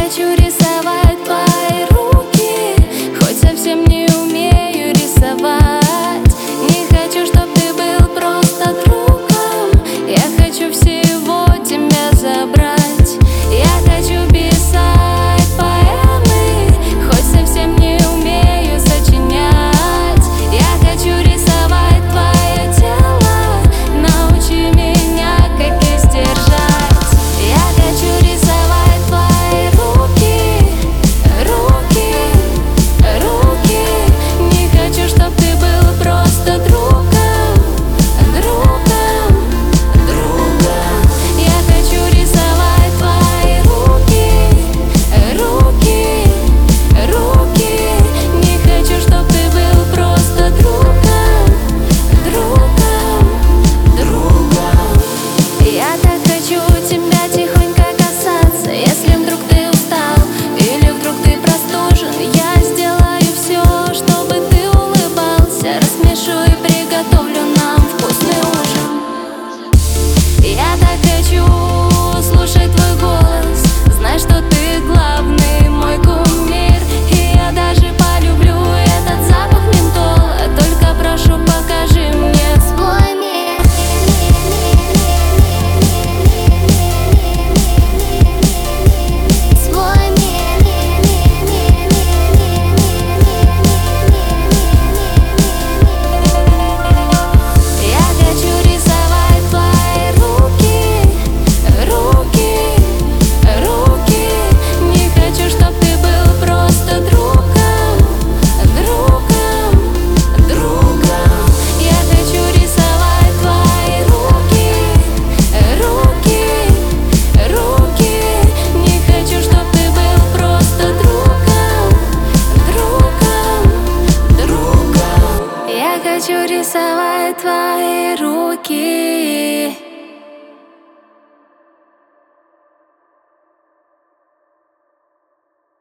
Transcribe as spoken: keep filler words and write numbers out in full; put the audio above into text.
хочу рисовать твои руки, хоть совсем не умею рисовать. Не хочу, чтоб ты был просто другом, я хочу всего тебя забрать. Я хочу писать поэмы, хоть совсем не умею сочинять. Я хочу рисовать твое тело, научи меня, как их сдержать. Я хочу рисовать твои руки, руки, руки. Не хочу, чтоб ты был просто другом, другом, другом. Я хочу рисовать твои руки, руки, руки. Не хочу, чтоб ты был просто другом, другом, другом. Я так хочу тебя тихонько касаться. Если вдруг ты устал или вдруг ты простужен, я сделаю все, чтобы ты улыбался. Рассмешу и приготовлю нам вкусный ужин. Я так хочу слушать твой голос, знать, что ты главный мой кумир. И я даже полюблю этот запах ментола. Только прошу, покажи мне свой мир. Свой мир. Я хочу рисовать твои руки, руки, руки. Не хочу, чтоб ты был просто другом, другом, другом. Я хочу рисовать твои руки, руки, руки. Не хочу, чтоб ты был просто другом, другом, другом. Я хочу рисовать твои